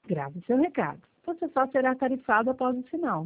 Grave seu recado. Você só será tarifado após o sinal.